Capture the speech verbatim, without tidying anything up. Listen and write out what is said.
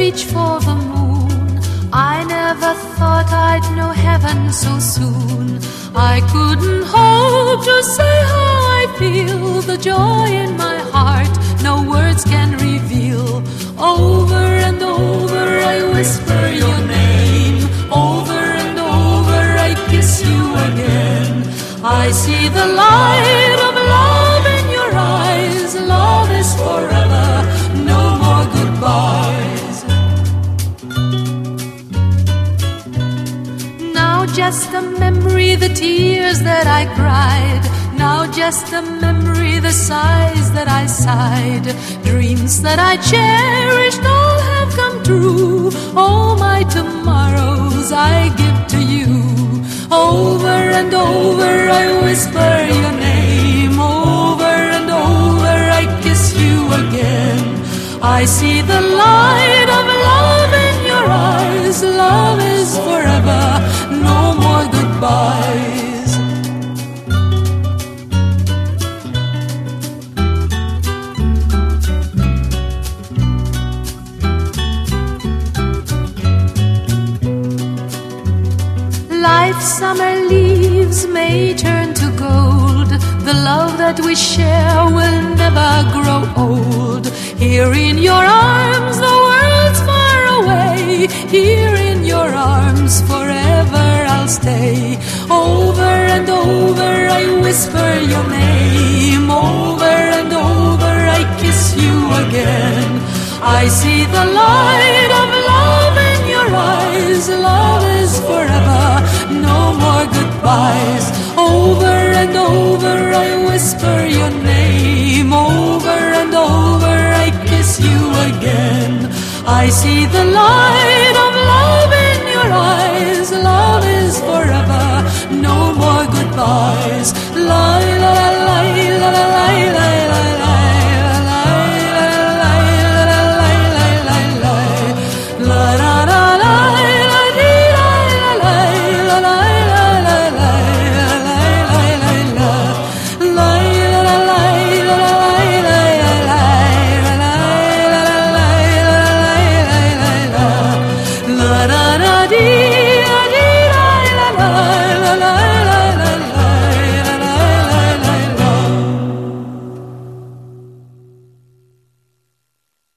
reach for the moon. I never thought I'd know heaven so soon. I couldn't hope to say how I feel. The joy in my heart no words can reveal. Over and over I whisper your name. Over and over I kiss you again. I see the light of love in your eyes. Love is forever, no more goodbyes. Now just a memory, the tears that I cried. Now just a memory, the sighs that I sighed. Dreams that I cherished all have come true. All my tomorrows I give to you. Over and over I whisper your name. Over and over I kiss you again. I see the light of love in your eyes. Love is forever, no more goodbyes. Life's summer leaves may turn to gold. The love that we share will never grow old. Here in your arms the world's far away. Here in your arms forever I'll stay. Over and over I whisper your name. Over and over I kiss you again. I see the light of love in your eyes. Love is forever, no more goodbyes. Over and over I whisper your name. Over and over I kiss you again. I see the light